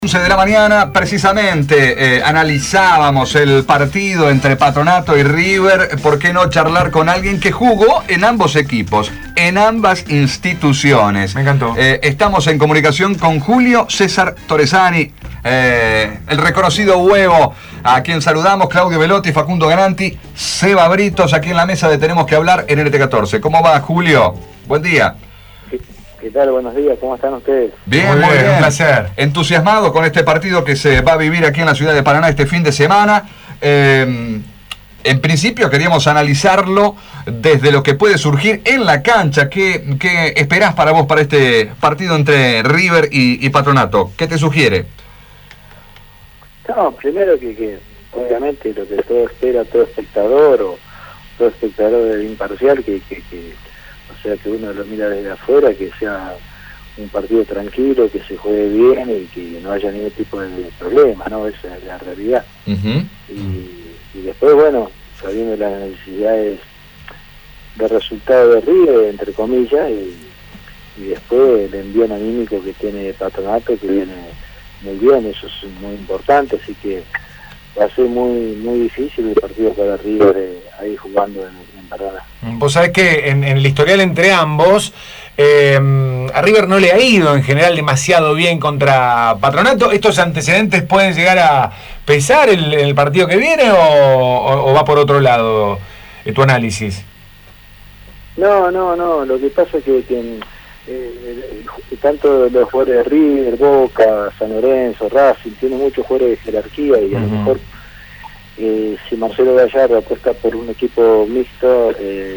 11 de la mañana, precisamente, analizábamos el partido entre Patronato y River. ¿Por qué no charlar con alguien que jugó en ambos equipos, en ambas instituciones? Me encantó. Estamos en comunicación con Julio César Torresani, el reconocido huevo, a quien saludamos, Claudio Velotti, Facundo Gananti, Seba Britos, aquí en la mesa de Tenemos que Hablar en NT14. ¿Cómo va, Julio? Buen día. ¿Qué tal? Buenos días, ¿cómo están ustedes? Bien, muy bien. Un placer. Entusiasmado con este partido que se va a vivir aquí en la ciudad de Paraná este fin de semana. En principio queríamos analizarlo desde lo que puede surgir en la cancha. ¿Qué esperás para vos para este partido entre River y Patronato? ¿Qué te sugiere? No, primero que obviamente lo que todo espera, todo espectador imparcial, o sea, que uno lo mira desde afuera, que sea un partido tranquilo, que se juegue bien y que no haya ningún tipo de problema, ¿no? Esa es la realidad. Uh-huh. Y después, bueno, sabiendo las necesidades de resultado de River, entre comillas, y después el envío anímico que tiene Patronato, que viene muy bien, eso es muy importante, así que va a ser muy difícil el partido para River ahí jugando en Paraná. Vos sabés que en el historial entre ambos, a River no le ha ido en general demasiado bien contra Patronato. ¿Estos antecedentes pueden llegar a pesar el partido que viene o va por otro lado tu análisis? No, lo que pasa es que tanto los jugadores de River, Boca, San Lorenzo, Racing, tienen muchos jugadores de jerarquía y a lo mejor si Marcelo Gallardo apuesta por un equipo mixto,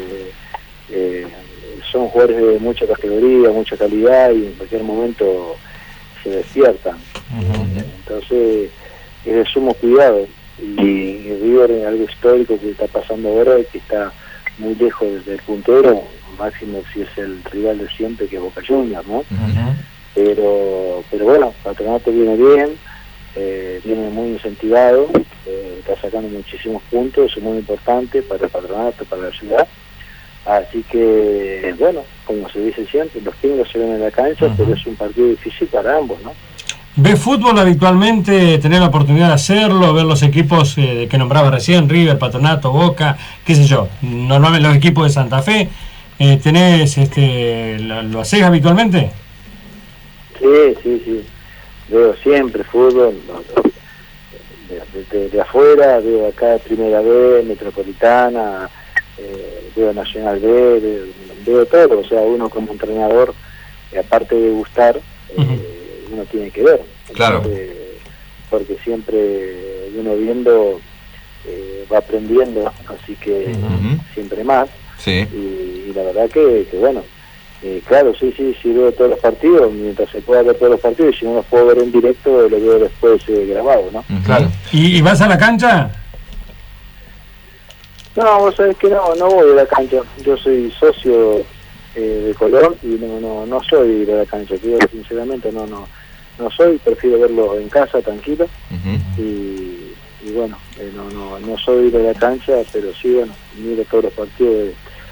son jugadores de mucha categoría, mucha calidad y en cualquier momento se despiertan. Entonces es de sumo cuidado y River es algo histórico que está pasando ahora y que está muy lejos del puntero, máximo si es el rival de siempre, que es Boca Juniors, ¿no? Pero bueno, Patronato viene bien, viene muy incentivado, está sacando muchísimos puntos, es muy importante para el Patronato, para la ciudad. Así que, bueno, como se dice siempre, los pingos se ven en la cancha, pero es un partido difícil para ambos, ¿no? ¿Ves fútbol habitualmente, tener la oportunidad de hacerlo, ver los equipos que nombraba recién, River, Patronato, Boca, qué sé yo, normalmente los equipos de Santa Fe, ¿lo hacés habitualmente? Sí, veo siempre fútbol, de afuera, veo acá Primera B, Metropolitana, veo Nacional B, veo todo, o sea, uno como entrenador, aparte de gustar, uno tiene que ver. Claro. Porque siempre uno viendo va aprendiendo, así que siempre más. Sí. Y la verdad que bueno, claro, sí, veo todos los partidos, mientras se pueda ver todos los partidos, y si no los puedo ver en directo, lo veo después grabado, ¿no? Claro. ¿Y vas a la cancha? No, vos sabés que no voy a la cancha, yo soy socio de Colón y no soy de ir a la cancha, te digo sinceramente, no soy, prefiero verlo en casa tranquilo, y bueno, no soy de ir a la cancha, pero sí, bueno, miro todos los partidos,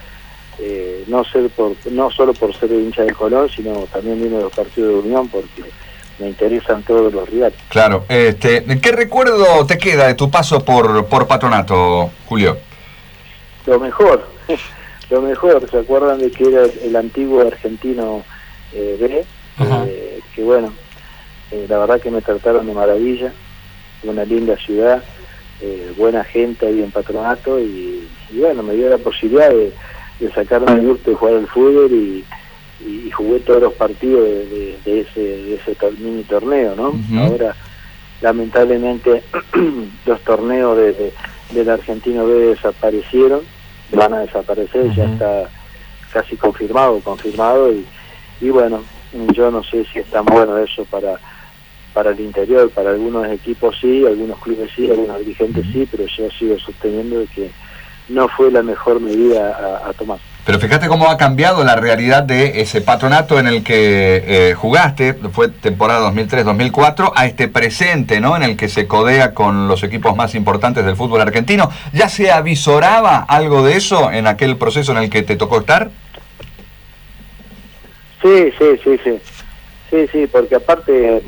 no solo por ser hincha de Colón, sino también miro los partidos de Unión porque me interesan todos los rivales. Claro. ¿Qué recuerdo te queda de tu paso por Patronato, Julio? Lo mejor, ¿se acuerdan de que era el antiguo Argentino B? Que bueno, la verdad que me trataron de maravilla, una linda ciudad, buena gente ahí en Patronato y bueno, me dio la posibilidad de sacarme el gusto de jugar al fútbol y jugué todos los partidos de ese mini torneo, ¿no? Ahora, lamentablemente, los torneos del Argentino B desaparecieron, van a desaparecer, ya está casi confirmado y bueno, yo no sé si es tan bueno eso para el interior, para algunos equipos sí, algunos clubes sí, algunos dirigentes sí, pero yo sigo sosteniendo de que no fue la mejor medida a tomar. Pero fíjate cómo ha cambiado la realidad de ese Patronato en el que jugaste, fue temporada 2003-2004, a este presente, ¿no? En el que se codea con los equipos más importantes del fútbol argentino. ¿Ya se avisoraba algo de eso en aquel proceso en el que te tocó estar? Sí, porque aparte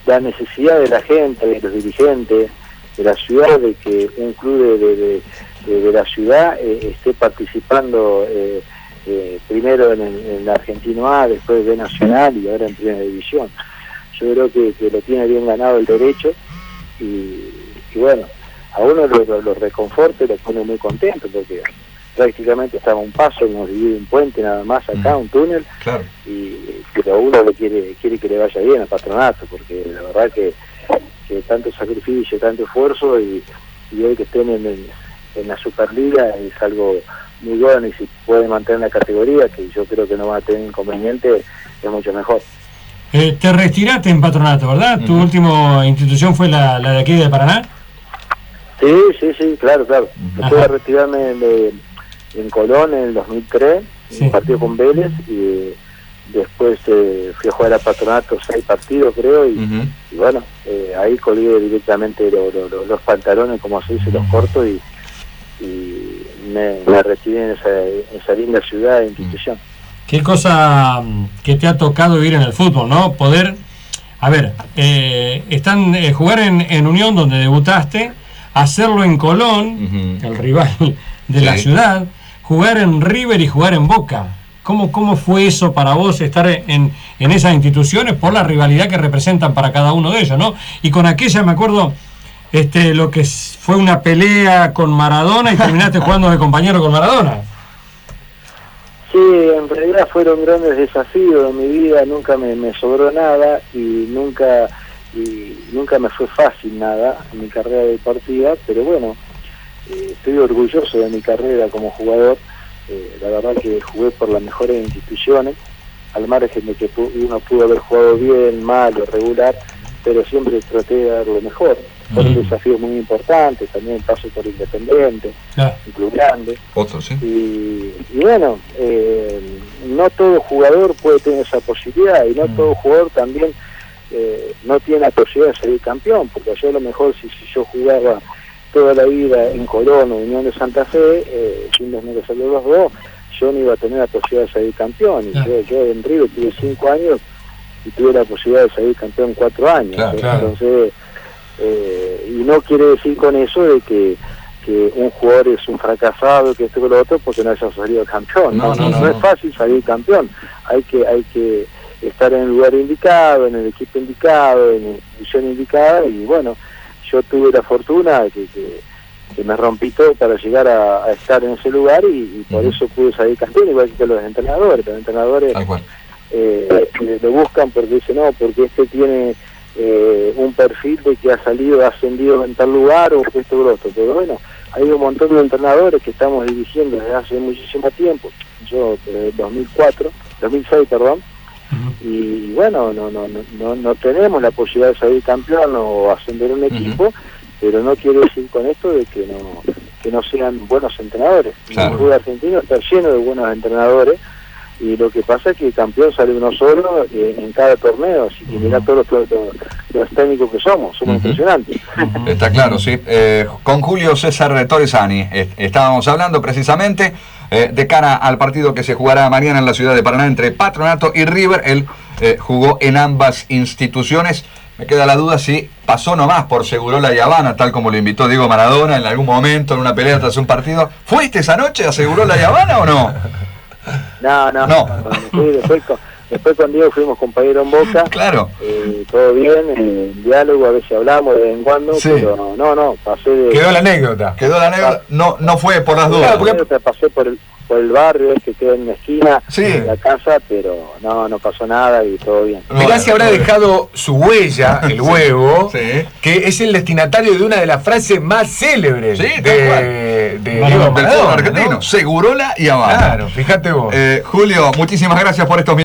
la necesidad de la gente, de los dirigentes, de la ciudad, de que un club de la ciudad esté participando primero en el Argentino A, después B Nacional y ahora en Primera División. Yo creo que lo tiene bien ganado el derecho y bueno, a uno lo reconforta y lo pone muy contento porque prácticamente estaba a un paso, hemos vivido un puente nada más acá, un túnel, claro. Pero uno quiere que le vaya bien a Patronato, porque la verdad que tanto sacrificio, tanto esfuerzo y hoy que estén en la Superliga es algo muy bueno, y si pueden mantener la categoría, que yo creo que no va a tener inconveniente, es mucho mejor. Te retiraste en Patronato, ¿verdad? ¿Tu última institución fue la de aquí de Paraná? Sí, claro. Después de retirarme en Colón en el 2003, un partido con Vélez, y después fui a jugar a Patronato 6 partidos creo, y bueno, ahí colgué directamente los pantalones, como se dice, los cortos, y me retiré en esa linda ciudad e institución. Qué cosa que te ha tocado vivir en el fútbol, ¿no? Poder, a ver, jugar en Unión, donde debutaste, hacerlo en Colón, el rival de la ciudad, jugar en River y jugar en Boca. ¿Cómo fue eso para vos, estar en esas instituciones por la rivalidad que representan para cada uno de ellos, ¿no? Y con aquella, me acuerdo, lo que fue una pelea con Maradona y terminaste jugando de compañero con Maradona. Sí, en realidad fueron grandes desafíos en mi vida, nunca me sobró nada y nunca me fue fácil nada en mi carrera deportiva, pero bueno, estoy orgulloso de mi carrera como jugador. La verdad que jugué por las mejores instituciones, al margen de que uno pudo haber jugado bien, mal o regular, pero siempre traté de dar lo mejor. Fue un desafío muy importante, también paso por Independiente, un club grande. Otro, sí. Y bueno, no todo jugador puede tener esa posibilidad, y no todo jugador también no tiene la posibilidad de salir campeón, porque yo a lo mejor si yo jugaba toda la vida en Colón o Unión de Santa Fe, sin desmerecer los dos, yo no iba a tener la posibilidad de salir campeón. Y yo en River tuve 5 años y tuve la posibilidad de salir campeón 4 años. Entonces, y no quiere decir con eso de que un jugador es un fracasado, que esto o lo otro, porque no haya salido campeón. No es fácil salir campeón. Hay que estar en el lugar indicado, en el equipo indicado, en la institución indicada, y bueno, yo tuve la fortuna que me rompí todo para llegar a estar en ese lugar, y por eso pude salir campeón, igual que los entrenadores. Los entrenadores lo buscan porque dicen, no, porque este tiene un perfil de que ha ascendido en tal lugar, o esto o lo otro. Pero bueno, hay un montón de entrenadores que estamos dirigiendo desde hace muchísimo tiempo, yo desde 2006, y bueno, no tenemos la posibilidad de salir campeón o ascender un equipo, pero no quiere decir con esto de que no sean buenos entrenadores. El fútbol argentino está lleno de buenos entrenadores, y lo que pasa es que el campeón sale uno solo en cada torneo, así que mirá todos los técnicos que somos impresionantes. Está claro, sí. Con Julio César Torresani estábamos hablando precisamente de cara al partido que se jugará mañana en la ciudad de Paraná entre Patronato y River. Él jugó en ambas instituciones. Me queda la duda si pasó nomás por Segurola y Habana, tal como lo invitó Diego Maradona en algún momento en una pelea tras un partido. ¿Fuiste esa noche a Segurola y Habana o no? No. Después con Diego fuimos compañeros en Boca. Claro. Todo bien, en diálogo, a veces hablamos de vez en cuando, pero no, pasé de... Quedó la anécdota. No fue por las dudas. Pasé por el barrio que queda en la esquina de la casa, pero no pasó nada y todo bien. Mirá si habrá dejado su huella, el huevo, que es el destinatario de una de las frases más célebres de Diego Maradona, argentino, ¿no? Segurola y Habana. Claro, fíjate vos. Julio, muchísimas gracias por estos minutos.